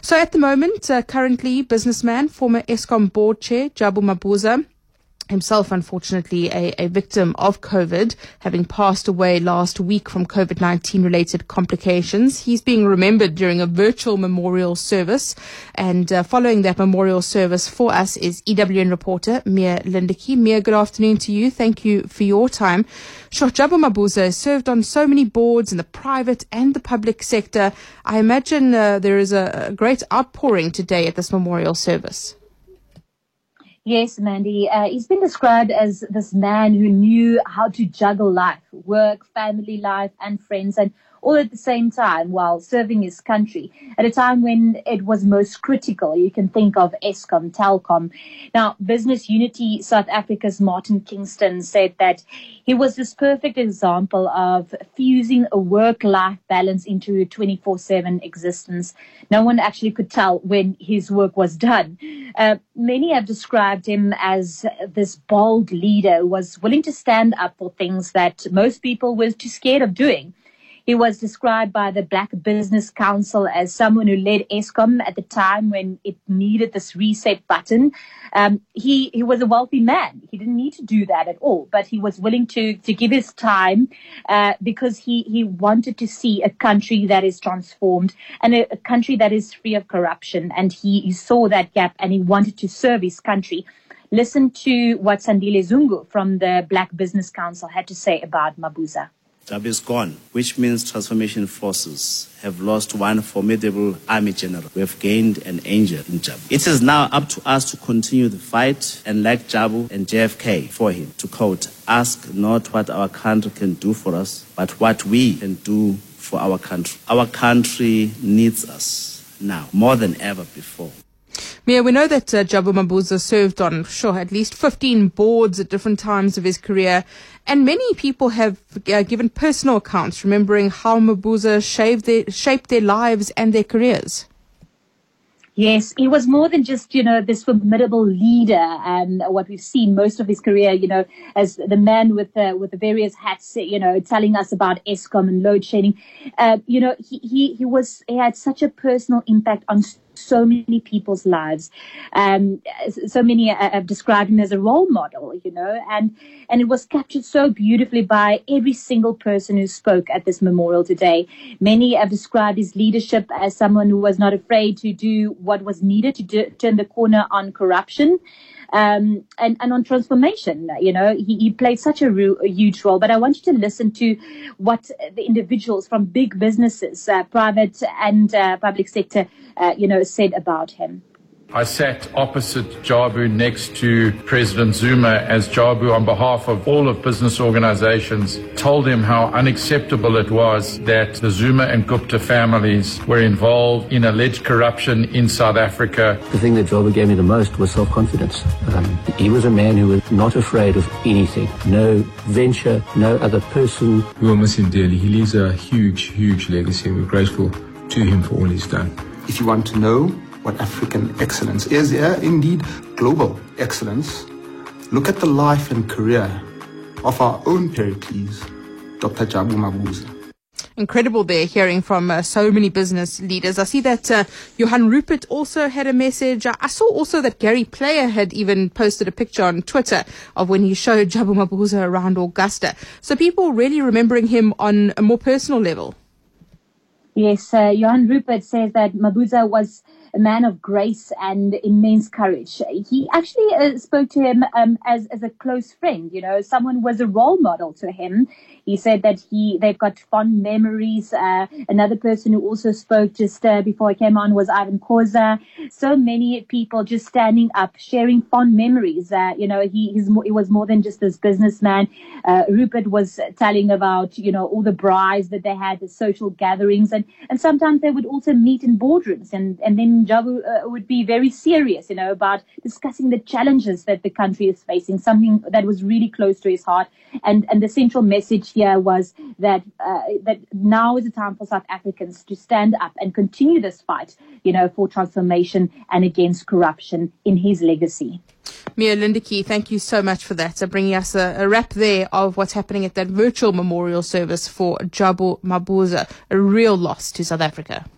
So at the moment, currently businessman, former Eskom board chair, Jabu Mabuza, himself, unfortunately, a victim of COVID, having passed away last week from COVID-19 related complications. He's being remembered during a virtual memorial service. And following that memorial service for us is EWN reporter Mia Lindeke. Mia, good afternoon to you. Thank you for your time. Sure, Jabu Mabuza has served on so many boards in the private and the public sector. I imagine there is a great outpouring today at this memorial service. Yes, Mandy. He's been described as this man who knew how to juggle life, work, family life, and friends, and all at the same time while serving his country at a time when it was most critical. You can think of Eskom, Telkom. Now, Business Unity South Africa's Martin Kingston said that he was this perfect example of fusing a work-life balance into a 24/7 existence. No one actually could tell when his work was done. Many have described him as this bold leader who was willing to stand up for things that most people were too scared of doing. He was described by the Black Business Council as someone who led Eskom at the time when it needed this reset button. He was a wealthy man. He didn't need to do that at all, but he was willing to give his time because he wanted to see a country that is transformed and a country that is free of corruption. And he saw that gap and he wanted to serve his country. Listen to what Sandile Zungu from the Black Business Council had to say about Mabuza. Jabu is gone, which means transformation forces have lost one formidable army general. We have gained an angel in Jabu. It is now up to us to continue the fight and, like Jabu and JFK for him, to quote, ask not what our country can do for us, but what we can do for our country. Our country needs us now more than ever before. Mia, we know that Jabu Mabuza served on, at least 15 boards at different times of his career, and many people have given personal accounts remembering how Mabuza shaped their lives and their careers. Yes, he was more than just, this formidable leader, and what we've seen most of his career, as the man with the various hats, telling us about Eskom and load shedding. He had such a personal impact on so many people's lives. So many have described him as a role model, and it was captured so beautifully by every single person who spoke at this memorial today. Many have described his leadership as someone who was not afraid to do what was needed to turn the corner on corruption. And on transformation, he played such a huge role. But I want you to listen to what the individuals from big businesses, private and public sector, said about him. I sat opposite Jabu next to President Zuma as Jabu, on behalf of all of business organizations, told him how unacceptable it was that the Zuma and Gupta families were involved in alleged corruption in South Africa. The thing that Jabu gave me the most was self-confidence. He was a man who was not afraid of anything. No venture, no other person. We will miss him dearly. He leaves a huge, huge legacy. We're grateful to him for all he's done. If you want to know what African excellence is, indeed, global excellence, look at the life and career of our own Pericles, Dr. Jabu Mabuza. Incredible there, hearing from so many business leaders. I see that Johan Rupert also had a message. I saw also that Gary Player had even posted a picture on Twitter of when he showed Jabu Mabuza around Augusta. So people really remembering him on a more personal level. Yes, Johan Rupert says that Mabuza was a man of grace and immense courage. He actually spoke to him as a close friend, someone who was a role model to him. He said that they've got fond memories. Another person who also spoke just before I came on was Ivan Khoza. So many people just standing up, sharing fond memories. He was more than just this businessman. Rupert was telling about, all the brides that they had, the social gatherings, and sometimes they would also meet in boardrooms, and then Jabu would be very serious, about discussing the challenges that the country is facing, something that was really close to his heart. And the central message here was that now is the time for South Africans to stand up and continue this fight, for transformation and against corruption in his legacy. Mia Lindeke, thank you so much for that. Bringing us a wrap there of what's happening at that virtual memorial service for Jabu Mabuza, a real loss to South Africa.